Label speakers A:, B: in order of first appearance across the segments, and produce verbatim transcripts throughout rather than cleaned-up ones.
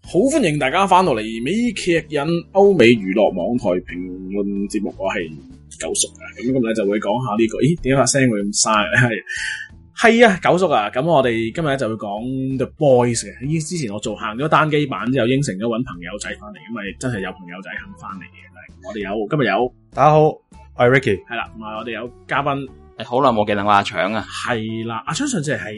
A: 好歡迎大家翻到嚟美劇引歐美娛樂網台評論節目，我係九叔啊，咁今日就會講下呢、這個，咦，點解把聲會咁沙嘅？係係啊，九叔啊，咁我哋今日咧就會講 The Boys 嘅。依之前我做行咗單機版之後，應承咗搵朋友仔翻嚟，咁咪真係有朋友仔肯翻嚟嘅。我哋有今日有，
B: 大家好，我係 Ricky，
A: 係啦，同埋我哋有嘉賓，
C: 誒，好耐冇見啦，我阿腸啊，
A: 係啦，阿腸上次係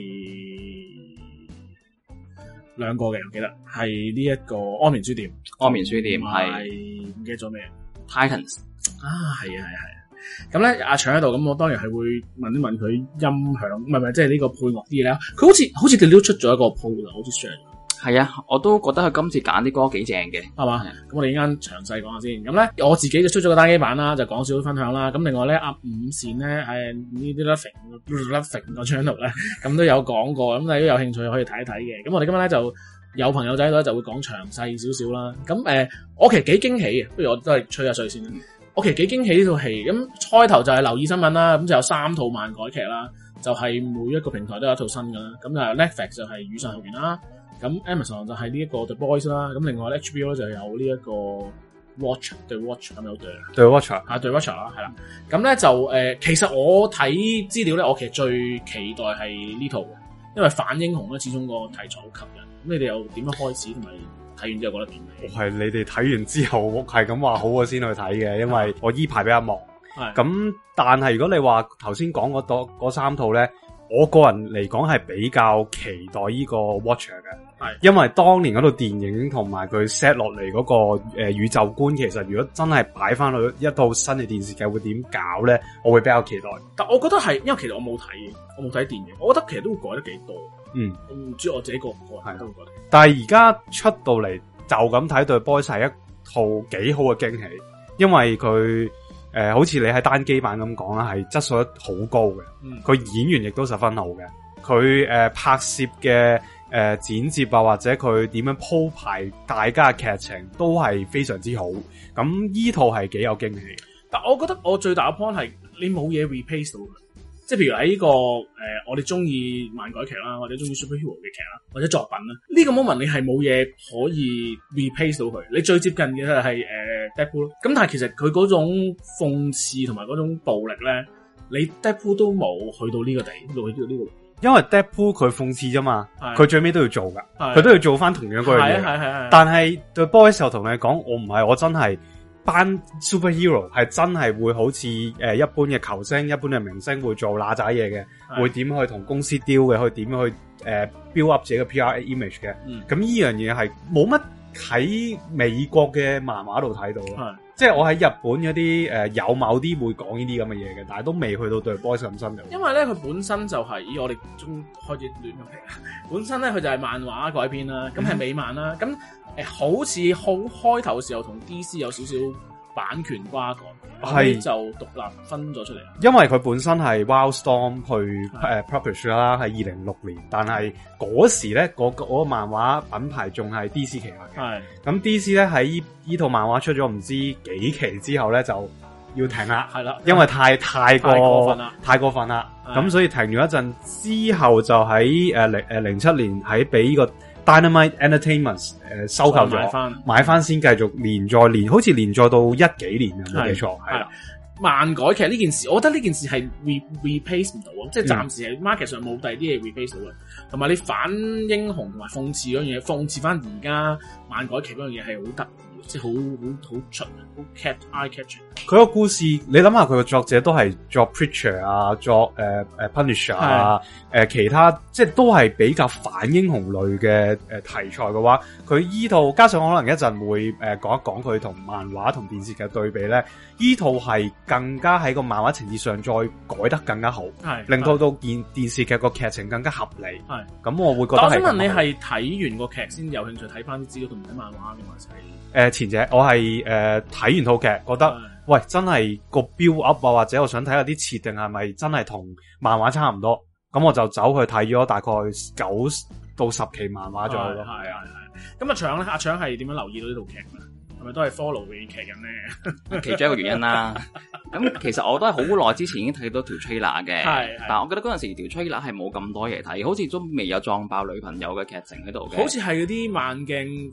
A: 兩個嘅，我記得係呢一個安眠書店，
C: 安眠書店係
A: 唔記得咗咩
C: Titans
A: 啊，係啊係啊係啊，咁咧阿腸喺度，咁我當然係會問一問佢音響，唔係唔係，即係呢個配樂啲嘢咧，佢好似好似佢都出咗一個 post，好似上
C: 係啊，我都覺得佢今次揀啲歌幾正嘅，
A: 係嘛？咁我哋依家詳細講下先。咁咧我自己就出咗個單機版啦，就講少少分享啦。咁另外咧阿五線咧係呢啲 Loving 個 channel 咧，咁都有講過，咁你都有興趣可以睇一睇嘅。咁我哋今日咧就有朋友仔咧就會講詳細少少啦。咁誒、呃，我其實幾驚喜嘅，不如我都係吹下水先。我其實幾驚喜呢套戲。咁開頭就係留意新聞啦，咁就有三套漫改劇啦，就係、是、每一個平台都有一套新嘅啦。咁就 Netflix 就係《與神同行》啦。咁 Amazon 就係呢一個 The Boys 啦，咁另外 H B O 就有呢一個 Watch The Watch 咁有對啦，
B: 對 Watcher
A: 啊對 Watcher 啦，係啦，咁咧就誒、呃，其實我睇資料咧，我其實最期待係呢套嘅，因為反英雄咧始終個題材好吸引。咁你哋又點樣開始同埋睇完之後覺得點？
B: 我係你哋睇完之後係咁話好我先去睇嘅，因為我依排比較忙。咁但係如果你話頭先講嗰嗰三套咧，我個人嚟講係比較期待呢個 Watcher 嘅。係，因為當年嗰套電影同埋佢 set 落嚟嗰個誒、呃、宇宙觀，其實如果真係擺翻去一套新嘅電視劇會點搞咧，我會比較期待。
A: 但我覺得係，因為其實我冇睇嘅，我冇睇電影，我覺得其實都會改得幾多。嗯，我唔知我自己個個人都會覺得。
B: 但係而家出到嚟就咁睇對 Boys 係一套幾好嘅驚喜，因為佢誒、呃、好似你喺單機版咁講啦，係質素好高嘅。佢、嗯、演員亦都十分好嘅，佢誒、呃、拍攝嘅。誒、呃，剪接啊，或者佢點樣鋪排大家嘅劇情都係非常之好。咁依套係幾有驚喜。
A: 但我覺得我最大嘅 point 係你冇嘢 replace 到嘅，即係譬如喺呢、這個誒、呃，我哋中意漫改劇啦，或者中意 superhero 嘅劇啦，或者作品啦，呢、這個 moment 你係冇嘢可以 replace 到佢。你最接近嘅係誒 Deadpool，咁但係其實佢嗰種諷刺同埋嗰種暴力咧，你 Deadpool 都冇去到呢個地，去到呢個。
B: 因為 Deadpool 佢諷刺啫嘛，佢最尾都要做噶，佢都要做翻同樣嗰樣嘢。係係係。但係 The Boys 又同你講，我唔係，我真係班 superhero 係真係會好似誒、呃、一般嘅球星、一般嘅明星會做乸仔嘢嘅，會點去同公司 deal 嘅，去點樣去誒、呃、build up 自己嘅 P R image 嘅。咁呢樣嘢係冇乜喺美國嘅漫畫度睇到咯。即係我喺日本嗰啲誒有某啲會講呢啲咁嘅嘢嘅，但係都未去到對 Boys 咁深入。
A: 因為咧佢本身就係、是，咦我哋中開始亂咁嚟。本身咧佢就係漫畫改編啦，咁係美漫啦，咁誒、呃、好似好開頭嘅時候同 D C 有少少版權瓜葛，係就獨立分咗出嚟。
B: 因為佢本身係 Wildstorm 去誒 publish 啦，係二零零六年，但係嗰時咧嗰、那個那個漫畫品牌仲係 D C 旗下嘅。係咁 D C 咧喺依依套漫畫出咗唔知幾期之後咧就要停啦，係啦，因為太太過太過分啦，太過分啦。咁所以停咗一陣之後就喺誒零誒零七年喺俾呢個 Dynamite Entertainment 誒、呃、收購咗，買翻買翻先繼續連載連，好似連載到一幾年啊，冇記錯係啦。
A: 漫改劇呢件事，我覺得呢件事係 re replace 唔到啊，即係暫時係 market 上冇第二啲嘢 replace 到嘅。同埋你反英雄同埋諷刺嗰樣嘢，諷刺翻而家漫改劇嗰樣嘢係好得意，即係好好好出，好 catch eye catching。
B: 佢個故事，你諗下佢個作者都係作 Preacher 啊，作誒誒、呃、Punisher 啊，誒、呃、其他即係都係比較反英雄類嘅誒、呃、題材嘅話，佢依套加上可能一陣會誒、呃、講一講佢同漫畫同電視劇對比咧，依套係更加喺個漫畫情節上再改得更加好，係令到到電電視劇個劇情更加合理。係咁，我會覺得係。我想問你係睇完個劇先有興趣睇翻啲資料同唔睇漫畫嘅還是？誒，前者我係誒睇完套劇，覺得喂真係個 build up 啊，或者我想睇下啲設定係咪真係同漫畫差唔多，咁我就走去睇咗大概九到十期漫畫左右咯。係係係。咁阿腸咧，阿腸係點樣留意到呢套劇咧？係咪都係 follow 嘅劇人咧？
C: 其中一個原因啦。咁其實我都係好耐之前已經睇到條 trailer 嘅，但係我覺得嗰陣時條 trailer 係冇咁多嘢睇，好似都未有撞爆女朋友嘅劇情喺度嘅。
A: 好似係嗰啲慢鏡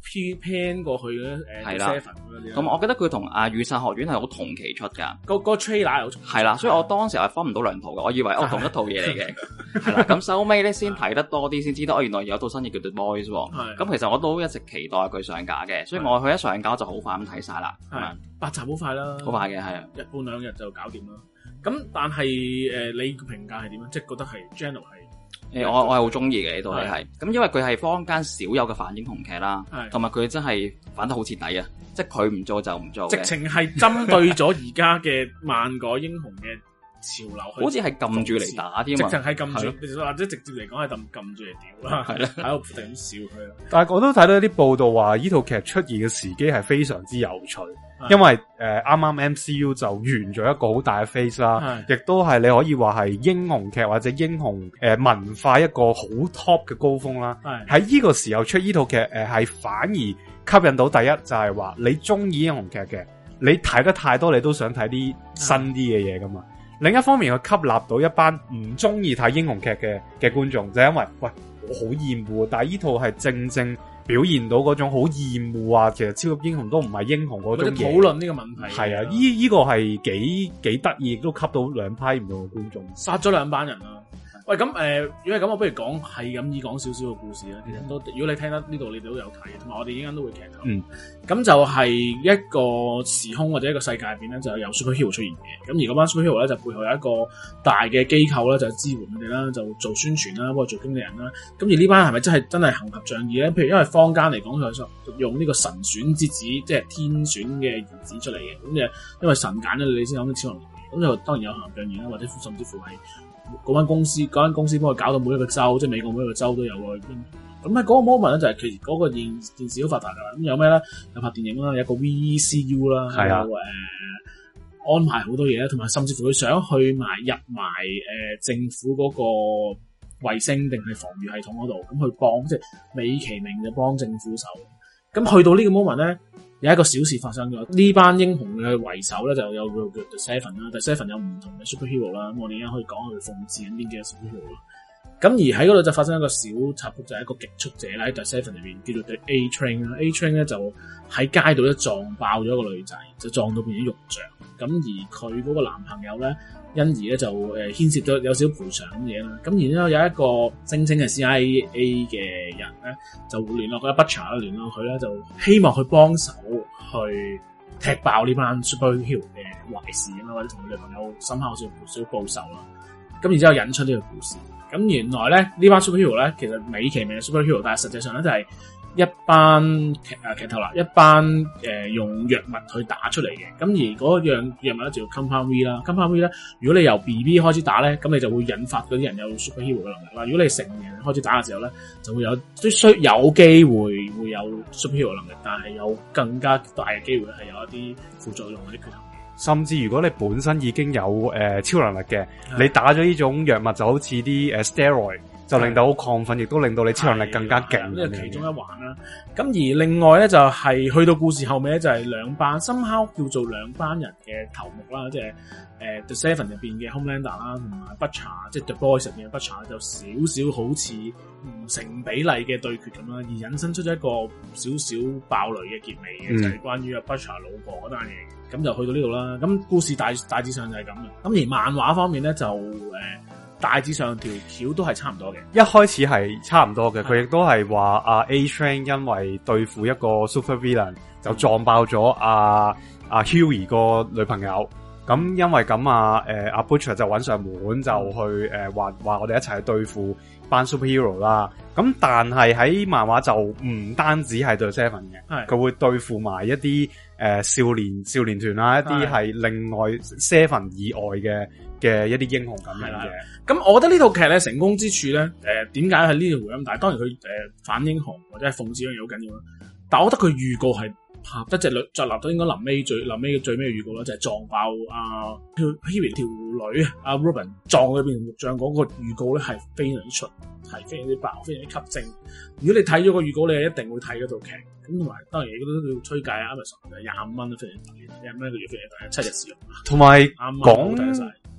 A: pan 過去嘅誒 Seven 嗰啲。
C: 咁我記得佢同阿雨傘學院係好同期出㗎。
A: 個個 trailer 有同。
C: 係啦，所以我當時係分唔到兩套嘅，我以為我同一套嘢嚟嘅。係啦，咁收尾咧先睇得多啲，先知道哦原來有套新嘢叫 The Boys 喎。咁其實我都一直期待佢上架嘅，所以我佢一上架就好快咁睇晒啦。
A: 係八集好快啦，
C: 好快嘅係啊，
A: 一半兩日就搞掂啦。咁但係誒、呃，你個評價係點啊？即係覺得係 general 係。
C: 誒、欸，我我係好中意嘅呢套戲係，咁因為佢係坊間少有嘅反英雄劇啦，同埋佢真係反得好徹底啊！即係佢唔做就唔做嘅，
A: 直情係針對咗而家嘅漫改英雄嘅潮流，
C: 好似係撳住嚟打添啊！
A: 直情係撳住，或者直接嚟講係撳撳住嚟屌啦，係啦，喺度不停咁笑佢啦。
B: 但係我都睇到一啲報道話，呢套劇出現嘅時機係非常之有趣。因為誒啱啱 M C U 就完咗一個好大嘅 phase 啦，亦都係你可以話係英雄劇或者英雄誒、呃、文化一個好 top 嘅高峰啦。喺呢個時候出呢套劇誒係反而吸引到第一就係、是、話你中意英雄劇嘅，你睇得太多你都想睇啲新啲嘅嘢噶嘛。另一方面佢吸納到一班唔中意睇英雄劇嘅嘅觀眾，就係、因為喂我好厭惡，但係呢套係正正表現到嗰種好厭惡啊！其實超級英雄都唔係英雄嗰種嘢。
A: 討論呢個問題
B: 係啊，呢依、這個係幾幾得意，亦都吸到兩批唔同嘅觀眾，
A: 殺咗兩班人啦。喂，咁誒、呃，如果係咁，我不如講係咁以講少少嘅故事啦。其實都，如果你聽得呢度，你哋都有睇，同埋我哋依家都會劇透。嗯，咁就係一個時空或者一個世界入邊咧，就有 superhero 出現嘅。咁而嗰班 superhero 咧，就背後有一個大嘅機構咧，就支援佢哋啦，就做宣傳啦，幫佢做經理人啦。咁而呢班係咪真係真係行俠仗義咧？譬如因為坊間嚟講，佢用呢個神選之子，即係天選嘅兒子出嚟嘅。咁誒，因為神揀咗你先有啲超能力。咁就當然有行俠仗義啦，或者甚至乎係。嗰間公司，嗰間公司幫佢搞到每一個州，即係美國每一個州都有個英雄。咁喺嗰個 moment 咧，就係其實嗰個電電視好發達噶啦。咁有咩咧？有拍電影啦，有一個 V C U 啦，係啊，誒、呃、安排好多嘢啦，同埋甚至乎佢想去埋入埋誒、呃、政府嗰個衛星定係防禦系統嗰度，咁去幫，即係美其名就幫政府手。咁去到呢個 moment 咧。有一個小事發生咗，呢班英雄嘅為首咧就有個叫 The Seven 啦，The Seven 有唔同嘅 superhero 啦，咁我哋而家可以講佢諷刺緊邊幾個 superhero 啦。咁而喺嗰度就發生一個小插曲，就係、是、一個極速者啦，喺 The Seven 裏邊叫做 The A Train 啦 ，A Train 咧就喺街度咧撞爆咗一個女仔，就撞到變咗肉醬。咁而佢嗰個男朋友咧，因而咧就誒牽涉咗有少少賠償咁嘢啦。咁然之後有一個聲稱係 C I A 嘅人咧，就聯絡佢 Butcher 聯絡佢咧，就希望去幫手去踢爆呢班 superhero 嘅壞事咁啦，或者同佢女朋友深刻少少報仇啦。咁然之後引出呢個故事。咁原來咧呢班 superhero 咧，其實美其名係 superhero，但係實際上咧就係一班劇啊劇透啦，一班誒、呃、用藥物去打出嚟嘅。咁而嗰樣藥物咧就叫 Compound V 啦 ，Compound V 咧，如果你由 B B 開始打咧，咁你就會引發嗰啲人有 superhero 嘅能力啦。如果你成年人開始打嘅時候咧，就會有即需有機會會有 superhero 能力，但係有更加大嘅機會係有一啲副作用或者缺陷。
B: 甚至如果你本身已經有誒、呃、超能力嘅，你打咗呢種藥物就好似啲誒 steroid，就令到好亢奮，亦都令到你超能力更加勁。
A: 呢個其中一環啦。咁而另外咧就係、是、去到故事後尾咧就係兩班 somehow 叫做兩班人嘅頭目啦，即係誒 The Seven 入邊嘅 Homelander 啦，同埋 Butcher 即係 The Boys 入邊嘅 Butcher 就少少好似唔成比例嘅對決咁啦，而引申出咗一個少少爆雷嘅結尾嘅，嗯、就係關於阿 Butcher 老婆嗰單嘢。咁就去到呢度啦。咁故事大大致上就係咁嘅。咁而漫畫方面咧就誒、呃、大致上條橋都係差唔多嘅。
B: 一開始係差唔多嘅，佢亦都係話阿 A Train 因為對付一個 super villain 就撞爆咗阿阿 Hughie 個女朋友。咁因為咁啊，誒阿 Butcher 就揾上門就去誒話話我哋一齊去對付班 superhero 啦。咁但係喺漫畫就唔單止係對 Seven 嘅，佢會對付埋一啲誒、呃、少年少年團啦，一啲係另外 Seven 以外嘅嘅一啲英雄咁樣嘅。
A: 咁我覺得呢套劇咧成功之處咧，誒點解係呢條回音大？當然佢誒、呃、反英雄或者係諷刺樣嘢好緊要啦。但係我覺得佢預告係拍得隻女就立到應該臨尾最臨尾嘅最尾嘅預告啦，就係、是、撞爆阿 Hughie 條女阿 Robin 撞佢變成肉醬嗰個預告咧係非常之出，係非常之爆，非常之吸睛。如果你睇咗個預告，你係一定會睇嗰套劇。咁同埋當然亦都要推介啊 Amazon 就廿五蚊都非常抵，廿五蚊一個月非常抵，七日使用。
B: 同埋講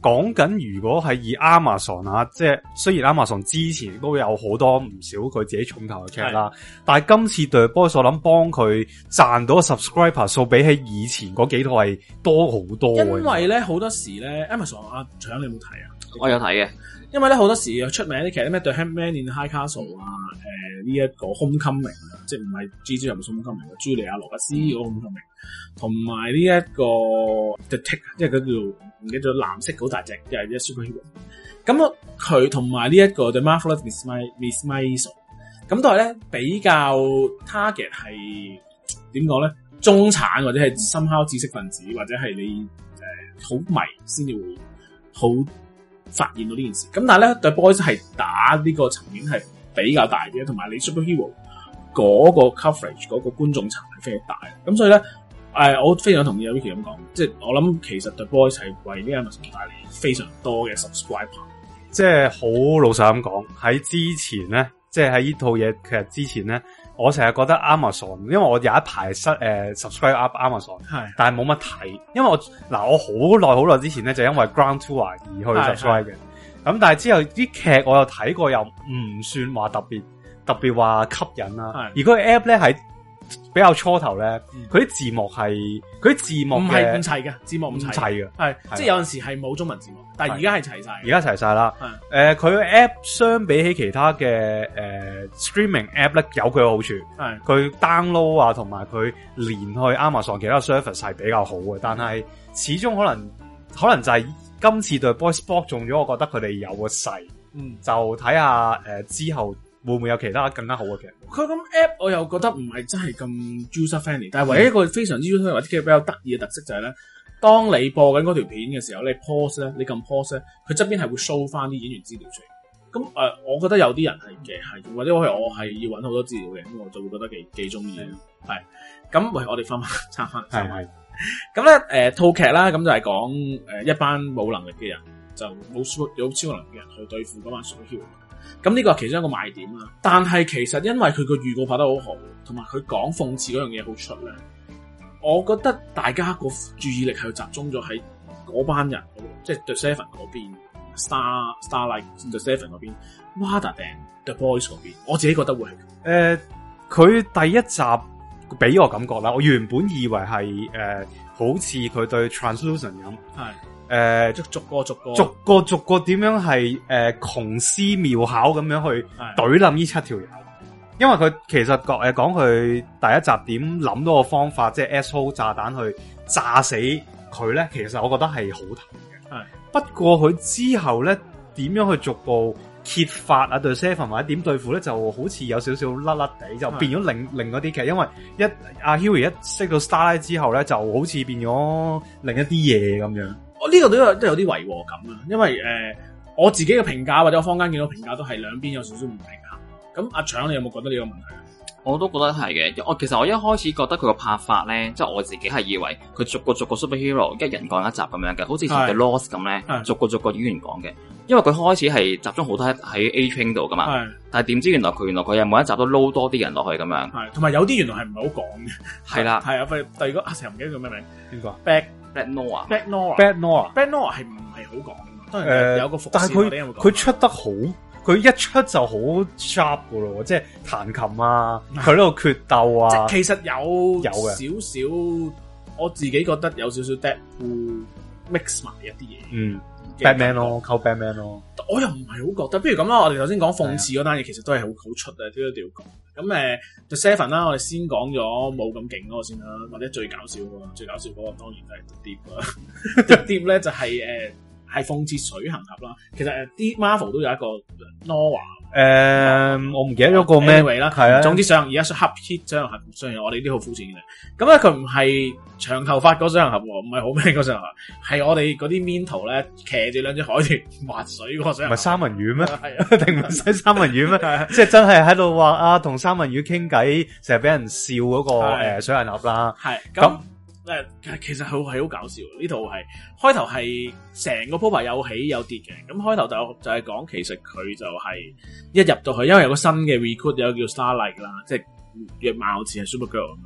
B: 講緊如果係以 Amazon 啊，即係雖然 Amazon 之前都有好多唔少佢自己重頭嘅劇啦，但係今次 The Boys 我諗幫佢賺到嘅 subscriber 數比起以前嗰幾套係多好多。
A: 因為咧好多時咧 Amazon 啊，長你有冇睇啊？
C: 我有睇嘅。因
A: 為咧好多時出名啲劇咩 The Handmaid in High Castle 啊，誒呢一個 Homecoming 啊，即係唔係 G G 入面 Homecoming 嘅茱莉亞羅拔斯嗰個 Homecoming， 同埋呢一個 The Tick， 即係佢叫唔記得咗藍色好大隻，即係一 superhero。咁佢同埋呢一個 The Marvelous Miss Miss Maisel， 咁都係咧比較 target 係點講咧？中產或者係深烤知識分子，或者係你誒好、呃、迷先至會好發現到呢件事，咁但係咧 The Boys 係打呢個層面係比較大啲，同埋你 Superhero 嗰個 coverage 嗰個觀眾層係非常大，咁所以咧誒、呃，我非常同意阿 Vicky 咁講，即係我諗其實 The Boys 係為呢 Amazon 帶嚟非常多嘅 subscriber，
B: 即係好老實咁講，喺之前咧，即係喺呢套嘢其實之前咧。我成日覺得 Amazon， 因為我有一排失誒、呃、subscribe up Amazon， 係，但係冇乜睇，因為我嗱我好耐好耐之前咧就因為 Ground Tour 而去 subscribe 嘅，咁但係之後啲劇我又睇過，又唔算話特別特別話吸引啦。而嗰個 app 咧喺比較初頭咧，佢啲字幕係佢啲字幕
A: 唔係唔齊嘅，字幕唔齊
B: 嘅，係
A: 即係有陣時係冇中文字幕，但係而家係齊晒，
B: 而家齊晒啦。誒，佢、呃、app 相比起其他嘅誒、呃、streaming app 咧，有佢嘅好處。係佢 download 啊，同埋佢連去 Amazon 其他 service 係比較好嘅，但係始終可能可能就係今次對 Boys Spot 中咗，我覺得佢哋有個勢。嗯，就睇下誒之後。會唔會有其他更加好嘅劇？
A: 佢咁 app 我又覺得唔係真係咁 user friendly， 但係唯一一個非常之 user friendly 或者比較得意嘅特色就係、是、咧，當你播緊嗰條片嘅時候，你 pause 咧，你撳 pause 咧，佢側邊係會 show 翻啲演員資料出嚟。咁誒、呃，我覺得有啲人係嘅，係或者我係我係要揾好多資料嘅，咁我就會覺得幾幾中意。係咁，喂，我哋翻翻插翻，係係。咁咧誒套劇啦，咁就係講誒一班冇能力嘅人，就冇有超能力嘅人去對付嗰班 superhero。咁呢個係其中一個賣點啦，但係其實因為佢個預告拍得好好，同埋佢講諷刺嗰樣嘢好出咧，我覺得大家個注意力係集中咗喺嗰班人，即係 The Seven 嗰邊 ，Star Starlight The Seven 嗰邊 ，Rather than The Boys 嗰邊，我自己覺得會係
B: 誒，佢、呃、第一集俾我感覺啦，我原本以為係誒、呃，好似佢對 Translucent 咁，係。誒、呃，逐個逐個，逐個逐個點樣係誒窮思妙巧咁樣去懟冧呢七條友，因為佢其實講誒講佢第一集點諗到個方法，即係 S O 炸彈去炸死佢咧，其實我覺得係好睇嘅。係，不過佢之後咧點樣去逐步揭發啊對 Seven 或者點對付咧，就好似有少少甩甩地，就變咗另另嗰啲劇，因為一阿 Hughie 一識到 Starlight 之後咧，就好似變咗另一啲嘢咁樣。
A: 我、這、呢個都有都有啲違和感啊，因為誒、呃、我自己嘅評價或者我坊間見到評價都係兩邊有少少唔平衡。咁阿腸你有冇覺得呢個問題？
C: 我都覺得係嘅。我其實我一開始覺得佢個拍法咧，即、就、係、是、我自己係以為佢逐個逐個 superhero 一人講一集咁樣嘅，好似《The Lost》咁咧，逐個逐個演員講嘅。因為佢開始係集中好多喺 A Train 度噶嘛，但係點知原來佢原來佢係每一集都撈多啲人落去咁樣。係，同埋有啲原來係唔係好講嘅。係啦，係啊，譬如第二個阿成唔記得叫咩名？邊個 ？Black Black
B: Noir。Black
A: Noir。Black
B: Noir。
A: Black Noir 係唔係好講嘅？當然有個伏線，
B: 但係佢佢出得好，佢一出就好 sharp 噶咯，即係彈琴啊，佢喺度決鬥啊。
A: 即係其實有
B: 有嘅
A: 少少，我自己覺得有少少 Deadpool mix 埋一啲嘢。嗯。
B: Batman 咯，溝 Batman 咯，
A: 我又唔係好覺得。不如咁啦，我哋頭先講諷刺嗰單嘢，其實都係好好出嘅，都一定要講。咁誒，The Seven 啦，我哋先講咗冇咁勁嗰個先啦，或者最搞笑嗰個，最搞笑嗰個當然就係 The Deep 啦。The Deep 咧就係誒係諷刺水行俠啦。其實誒啲 Marvel 都有一個 Nova。誒、
B: 嗯，我唔記得咗個咩
A: 位啦，係啊。總之上而家 hit hit 水行俠，雖然我哋啲好膚淺嘅。咁咧佢唔係長頭髮嗰水行俠，唔係好咩嗰水行俠，係我哋嗰啲 mean 圖咧騎住兩隻海豚滑水嗰個水行俠。唔係三文魚咩？係啊，定唔使三文魚咩？即係真係喺度話啊，同三文魚傾偈，成日俾人笑嗰、那個誒水行俠啦。係咁。誒，其實佢係好搞笑。呢套係開頭係成個鋪排有起有跌嘅。咁開頭就就係講，其實佢就係一入到去，因為有個新嘅 recruit 有個叫 Starlight 啦，即係樣貌似係 Supergirl 咁樣。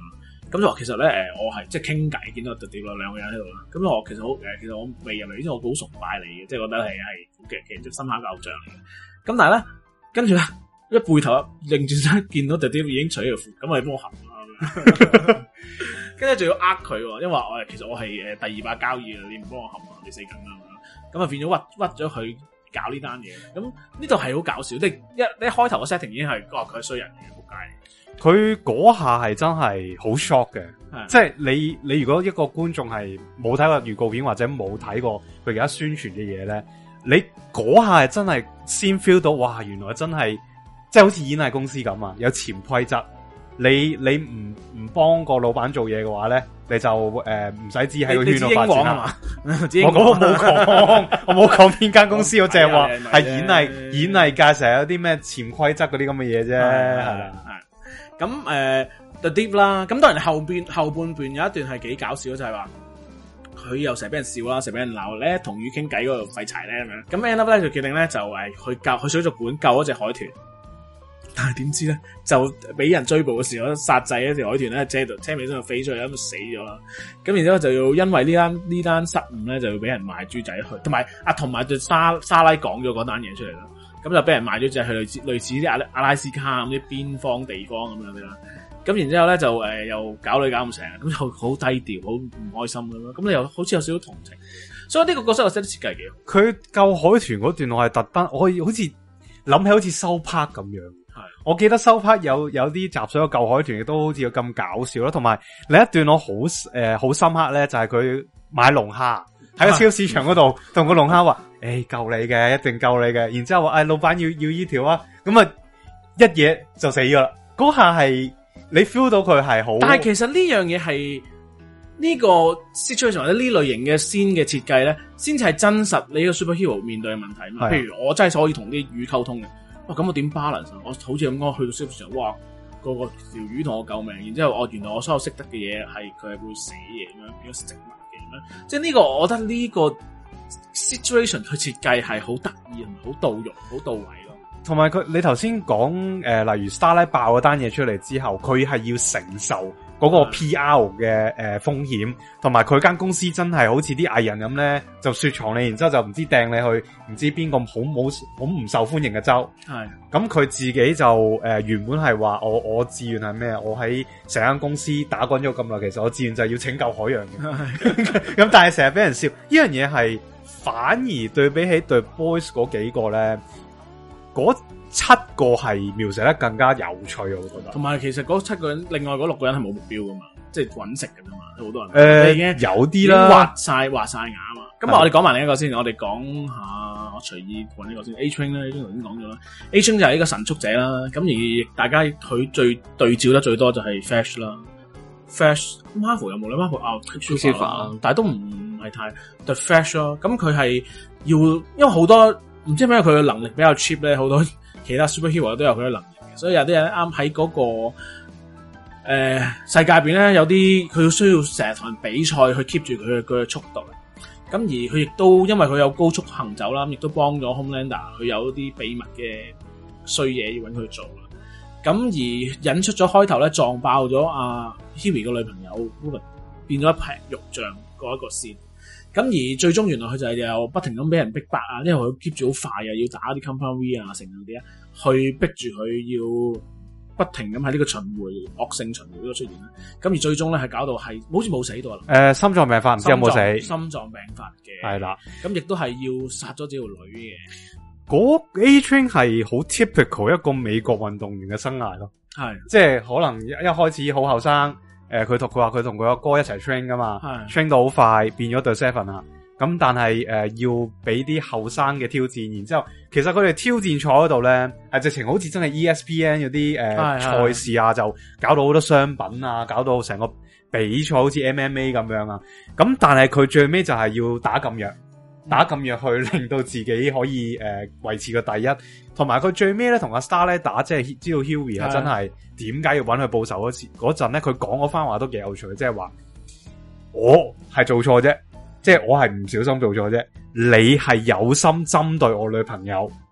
A: 咁就話其實咧誒，我係即係傾偈，見到特別兩個人喺度啦。咁我其實好誒，其實我未入嚟，因為我好崇拜你嘅，即係覺得係係嘅，其實即係深刻嘅偶像嚟嘅。咁但係咧，跟住咧一背頭擰轉身見到特別已經除咗條褲，咁我哋幫我含啦。跟住仲要呃佢喎，因為我其實我係誒第二把交椅啊，你唔幫我含啊，你死梗啦咁啊，變咗屈屈咗佢搞呢單嘢。咁呢度係好搞笑，即係一一開頭嘅 setting 已經係話佢係衰人嚟嘅，仆街。
B: 佢嗰下係真係好 shock 嘅，即係你你如果一個觀眾係冇睇過預告片或者冇睇過佢而家宣傳嘅嘢咧，你嗰下係真係先 feel 到，哇！原來真係即係好似演藝公司咁啊，有潛規則。你你唔唔幫個老闆做嘢嘅話咧，你就誒唔使知喺個圈度發展啦。我嗰個冇講，我冇講邊間公司，我淨係話係演藝演藝界成日有啲咩潛規則嗰啲咁嘅嘢啫，係啦。
A: 咁誒 The Deep 啦，咁當然後邊後半段有一段係幾搞笑，就係話佢又成日俾人笑啦，成日俾人鬧咧，同魚傾偈嗰度廢柴咧咁樣。咁 end up 咧就決定咧就誒去救去水族館救一隻海豚。但係點知咧，就俾人追捕嘅時候，殺制一條海豚咧，車度車尾箱就飛出去，咁就死咗啦。咁然之後就要因為呢單呢單失誤咧，就要俾人賣豬仔去，同埋啊，同埋就沙沙拉講咗嗰單嘢出嚟啦。咁就俾人賣咗隻去類似類似啲阿阿拉斯加咁啲邊方地方咁樣啦。咁然之後咧就誒、呃、又搞女搞唔成，咁就好低調，好唔開心咁咯。咁你又好似有少少同情，所以呢個角色我 set 啲設計幾好。
B: 佢救海豚嗰段我係特登，我可以好似諗起好似收 part 咁樣。我記得收 part 有有啲集數嘅救海豚亦都好似咁搞笑啦，同埋另一段我好誒好深刻咧，就係佢買龍蝦喺個超市場嗰度，同個龍蝦話：誒、欸、救你嘅，一定救你嘅。然之後話：誒、哎、老闆要要依條啊，咁啊一嘢就死咗啦。嗰下係你 feel 到佢係好，
A: 但係其實呢樣嘢係呢個 situation 或者呢類型嘅先嘅設計咧，先至係真實你個 superhero 面對嘅問題嘛。譬如我真係可以同啲魚溝通嘅。哇！咁我點 balance？我好似咁講去到超市場，哇！個個條魚同我救命，然之後我原來我所有識得嘅嘢係佢係會死嘅咁樣，變咗植物嘅咁樣。即係呢個，我覺得呢個 situation 佢設計係好得意，同埋好到肉，好到位咯。
B: 同埋佢，你頭先講誒，例如 Starlight 爆嗰單嘢出嚟之後，佢係要承受嗰個 P R 嘅誒風險，同埋佢間公司真係好似啲藝人咁咧，就雪藏你，然之後就唔知掟你去唔知邊個好冇好唔受歡迎嘅州。係咁佢自己就誒、呃、原本係話我我志願係咩？我喺成間公司打滾咗咁耐，其實我志願就係要拯救海洋嘅。咁但係成日俾人笑，呢樣嘢係反而對比起對 Boys 嗰幾個咧，嗰七個係描寫得更加有趣，我覺得。同埋其實嗰七個人，另外嗰六個人係冇目標噶嘛，即係搵食噶啫嘛，好多人。誒、呃， 有啲啦，
A: 畫晒畫晒牙啊嘛。咁啊，我哋講埋另一個先，我哋講下我隨意搵呢個先。A Train 咧，A Train 頭先講咗啦。A Train 就係呢個神速者啦。咁而大家佢最對照得最多就係 Flash 啦。Flash Marvel 有冇咧 ？Marvel 啊 Quicksilver 啦，但係都唔係太 The Flash 咯。咁佢係要，因為好多唔知咩，佢嘅能力比較 cheap 咧，好多。其他 superhero 都有佢嘅能力嘅，所以有啲人啱喺嗰個誒、呃、世界入邊咧，有啲佢需要成日同人比賽去 keep 住佢嘅佢嘅速度。咁而佢亦都因為佢有高速行走啦，亦都幫咗 Homelander 佢有啲秘密嘅衰嘢要搵佢做啦。咁而引出咗開頭咧撞爆咗阿 Hughie 個女朋友 Ruben 變咗一劈肉醬嗰一個線。咁而最終原來佢就係又不停咁俾人逼迫啊，因為佢 keep 住好快啊，要打啲 compound V 啊，成嗰啲啊，去逼住佢要不停咁喺呢個循環惡性循環呢個出現啦。咁而最終咧係搞到係好似冇死到啊。誒、
B: 呃，心臟病發唔知有冇死？
A: 心臟病發嘅
B: 係啦。咁
A: 亦都係要殺咗自己條女嘅。
B: 嗰 A Train 係好 typical 一個美國運動員嘅生涯咯。係，即係可能一一開始好後生。誒、呃，佢同佢話佢同佢阿哥一齊 train 噶嘛 ，train 到好快，變咗對 seven 啦。咁但係誒、呃、要俾啲後生嘅挑戰，然之後其實佢哋挑戰賽嗰度咧，係直情好似真係 E S P N 嗰啲誒賽事啊，就搞到好多商品啊，搞到成個比賽好似 M M A 咁樣啊。咁但係佢最尾就係要打禁藥，打禁藥去令到自己可以誒維、呃、持個第一。同埋佢最尾咧同阿 Star 咧打，即係知道 Hughie 係真係點解要揾佢報仇嗰時嗰陣咧，佢講嗰番話都幾有趣，即係話我係做錯啫，即係我係唔小心做錯啫，你係有心針對我女朋友，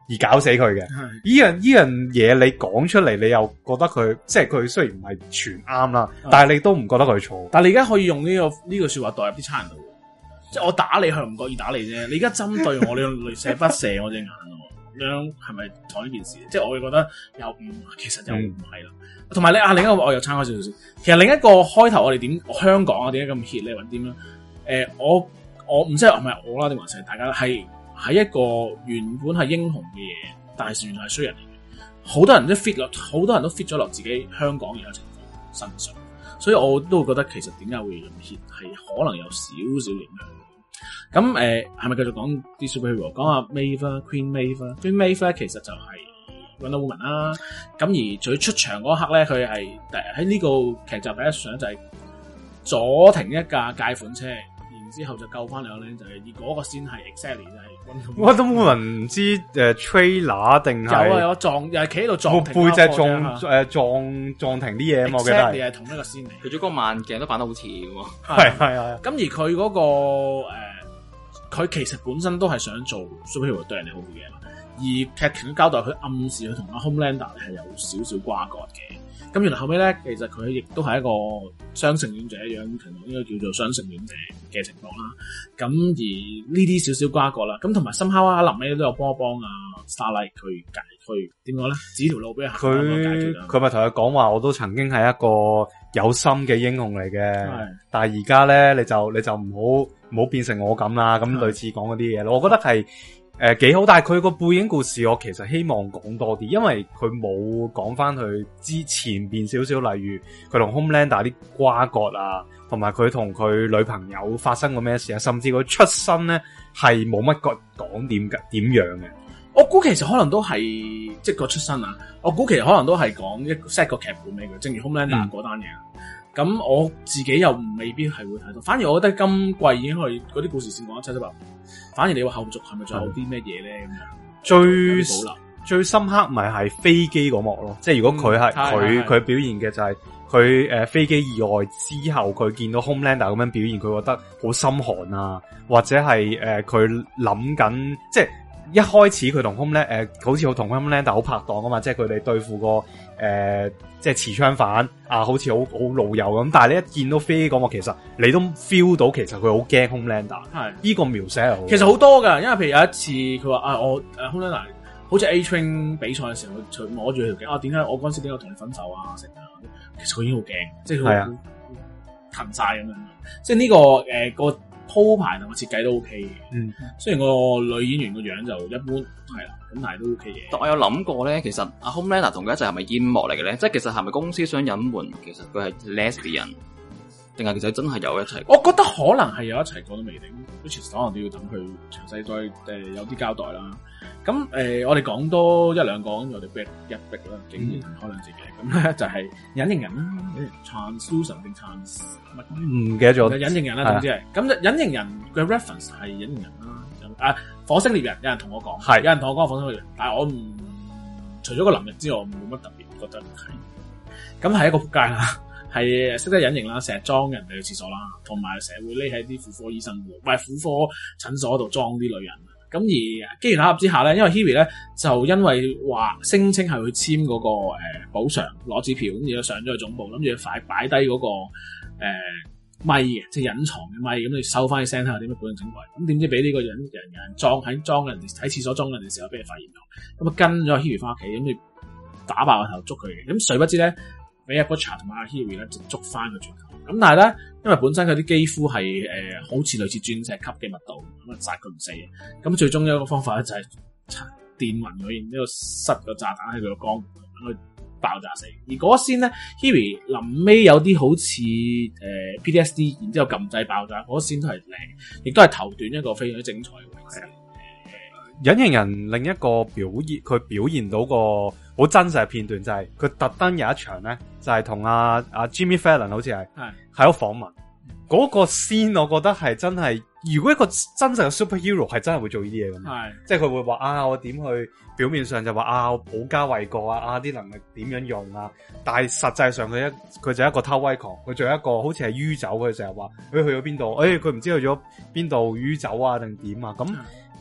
B: 而搞死佢嘅。呢樣呢樣嘢你講出嚟，你又覺得佢即係佢雖然唔係全啱啦，但係你都唔覺得佢錯。
A: 但係你而家可以用呢、這個呢、這個說話代入啲差人度，即係我打你，佢唔覺意打你啫。你而家針對我，你用雷射筆射我隻眼，咁樣係咪同一件事？即係我會覺得又唔，其實又唔係啦。同埋你啊，另一個我又撐開少少先。其實另一個開頭我哋點香港啊點解咁 hit 咧，或者點樣？誒、呃，我我唔知係咪我啦，定還是大家係喺一個原本係英雄嘅嘢，但係原來係衰人嚟嘅。好多人都 fit 落，好多人都 fit 咗落自己香港而家情況身上，所以我都會覺得其實點解會咁 hit 係可能有少少影響。咁誒，係、呃、咪繼續講啲 superhero？ 講下 Maeve Queen Maeve Queen Maeve 咧，其實就係 Wonder Woman 啦。咁而最出場嗰刻咧，佢係喺呢個劇集第一上就係阻停一架解款車，然之後就救翻兩個僆仔。而嗰個先係 exactly 就係
B: Wonder Woman 唔知誒 trailer 定係
A: 有啊有撞又係企喺度撞停
B: 背脊撞誒撞撞停啲嘢啊嘛，我記得係
A: 同一個先嚟。
C: 佢做嗰個慢鏡都扮得好似嘅喎。
B: 係係係。
A: 咁而佢嗰、嗰個誒。呃佢其實本身都係想做 superhero 對人哋好嘅，而劇情交代佢暗示佢同阿 Homelander 係有少少瓜葛嘅。咁原來後尾咧，其實佢亦都係一個雙性戀者一樣，情況應該叫做雙性戀者嘅情況啦。咁而呢啲少少瓜葛啦，咁同埋深刻啊，臨尾都有幫一幫啊 Starlight 去解去點講咧，指條路俾佢行。
B: 佢佢咪同佢講話，我都曾經係一個有心嘅英雄嚟嘅，但係而家咧你就你就唔好唔好變成我咁啦，咁類似講嗰啲嘢咯。我覺得係誒幾好，但係佢個背景故事我其實希望講多啲，因為佢冇講翻佢之前邊少少，例如佢同 Homelander 啲瓜葛啊，同埋佢同佢女朋友發生過咩事啊，甚至佢出身咧係冇乜個講點嘅點樣嘅。
A: 我估其實可能都係即係個出身啊，我估其實可能都係講一個 set 個劇本俾佢，正如 Homelander 嗰單嘢。咁、嗯、我自己又未必係會睇到，反而我覺得今季已經可以嗰啲故事線講得七七八八。反而你話後續係咪仲有啲咩嘢咧？咁樣
B: 最保留最深刻咪係飛機嗰幕咯，即係如果佢係佢佢表現嘅就係佢誒飛機意外之後，佢見到 Homelander 咁樣表現，佢覺得好心寒啊，或者係誒佢諗緊即係。一開始佢同 Homelander 誒，好似好同 Homelander 好拍檔啊嘛，即係佢哋對付個誒、呃，即係持槍犯啊，好似好好老友咁。但係你一見到飛機嗰幕，其實你都 feel 到其實佢好驚 Homelander。係呢個描寫係好。其實好
A: 多噶，因為譬如有一次佢話啊，我誒 Homelander 好似 A-Train 比賽嘅時候，佢摸住佢條頸啊，點解我嗰陣時點解同你分手啊？成啊，其實佢已經好驚，即係佢好騰晒咁樣。即係呢、這個誒、呃、個。鋪排同個設計都 OK 嘅，嗯，雖然個女演員個樣就一般，係啦，咁但係都 OK 嘅。
C: 但我有諗過咧，其實阿 Homelander 同佢一齊係咪煙幕嚟嘅咧？即係其實係咪公司想隱瞞，其實佢係 lesbian，定係其實真係有一齊？
A: 我覺得可能係有一齊過都未定 ，which 可能都要等佢詳細再誒、呃、有啲交代啦。咁誒、呃，我哋講多一兩個，跟住我哋逼一逼啦，竟然開兩節嘅，咁咧就係隱形人啦 ，translucent 定 trans
B: 唔記得咗，
A: 隱形人啦，總之係咁。隱形人嘅 reference 係隱形人啦，啊，火星獵人有人同我講，係有人同我講火星獵人，但係我唔除咗個能力之外，我冇乜特別覺得係。咁係一個仆街啦，係識得隱形啦，成日裝人哋去廁所啦，同埋成日會匿喺啲婦科醫生度，唔係婦科診所度裝啲女人。咁而機緣巧合之下咧，因為 Hebe 咧就因為話聲稱係去簽嗰個誒補償攞支票，咁而家上咗去總部，諗住快擺低嗰個誒咪嘅，即係隱藏嘅咪，咁你收翻啲聲睇下點樣保證整鬼。咁點知俾呢個人人人裝喺裝人哋喺廁所裝人哋嘅時候，俾人發現咗，咁啊跟咗 Hebe 翻屋企，咁你打爆個頭捉佢嘅。咁誰不知咧，俾阿 Butcher 同埋阿 Hebe 咧就捉翻佢轉頭。咁但係咧，因為本身佢啲肌膚係誒、呃、好似類似鑽石級嘅密度，咁啊殺佢唔死嘅。咁最終有一個方法咧就係電暈佢，然之後塞個炸彈喺佢個肛門，等佢爆炸死。而嗰先咧 Hebe 臨尾有啲好似誒、呃、P T S D， 然之後撳掣爆炸，嗰先都係靚，亦都係頭段一個非常之精彩嘅位置。
B: 隱形人另一個表現，佢表現到個好真實嘅片段就係佢特登有一場咧，就係同阿阿 Jimmy Fallon 好似係喺度訪問嗰個 scene，我覺得係真係，如果一個真實嘅 superhero 係真係會做呢啲嘢咁，即係佢會話啊，我點去表面上就話啊，我保家衛國啊，啊啲能力點樣用啊，但係實際上佢一佢就係一個偷威狂，佢仲有一個好似係酗酒，佢成日話佢去咗邊度，誒佢唔知去咗邊度酗酒啊定點啊咁。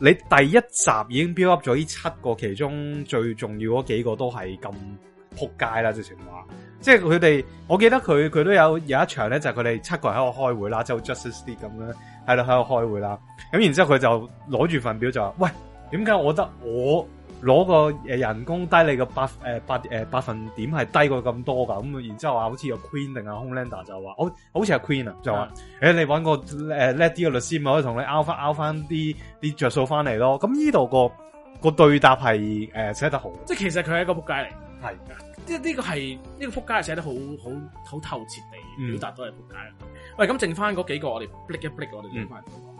B: 你第一集已經 build up 咗呢七個，其中最重要嗰幾個都係咁撲街啦，直情話。即係佢哋，我記得佢佢都有有一場咧，就係佢哋七個人喺度開會啦，就 Justice League 咁樣喺度喺度開會啦。咁然之後佢就攞住份表就話：喂，點解我覺得我攞個誒人工低你個百誒百誒百分點係低過咁多㗎？咁然之後話好似有 Queen 定啊 Homelander 就話，好好似係 Queen 啊，就話誒你揾個誒叻啲嘅律師咪可以同你拗翻拗翻啲啲著數翻嚟咯。咁呢度個個對答係誒寫得好，
A: 即係其實佢係一個仆街嚟，
B: 係。
A: 即係呢個係呢個撲街係寫得好好好透徹地表達到係撲街。喂，咁剩翻嗰幾個我哋 blick 一 blick，我哋轉翻嚟講。